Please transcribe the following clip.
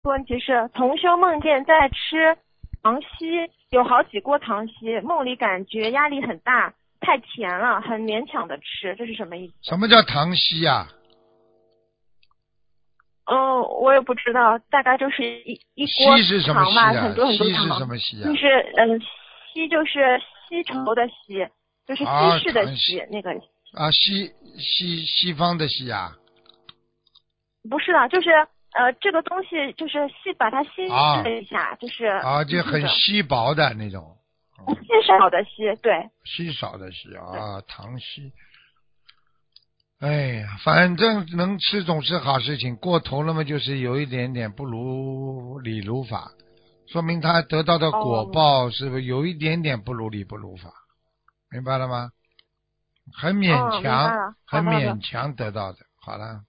个问题是，同修梦见在吃糖稀，有好几锅糖稀，梦里感觉压力很大，太甜了，很勉强的吃，这是什么意思？ 什么叫糖稀呀？ 我也不知道，大概就是一锅稀是什么糖吧， 稀啊？ 很多很多稀是糖， 什么稀啊？ 就是稀就是稀稠的稀，就是稀释的糖稀稀，那个啊，西方的西啊？ 不是的，就是这个东西就是把它稀释了一下，就是就很稀薄的那种。 稀少的稀，对。 稀少的稀啊，糖稀。哎呀，反正能吃总是好事情，过头了嘛，就是有一点点不如理如法，说明他得到的果报是不是有一点点不如理不如法，明白了吗？很勉强， 明白了。 很好的。 勉强得到的。好了。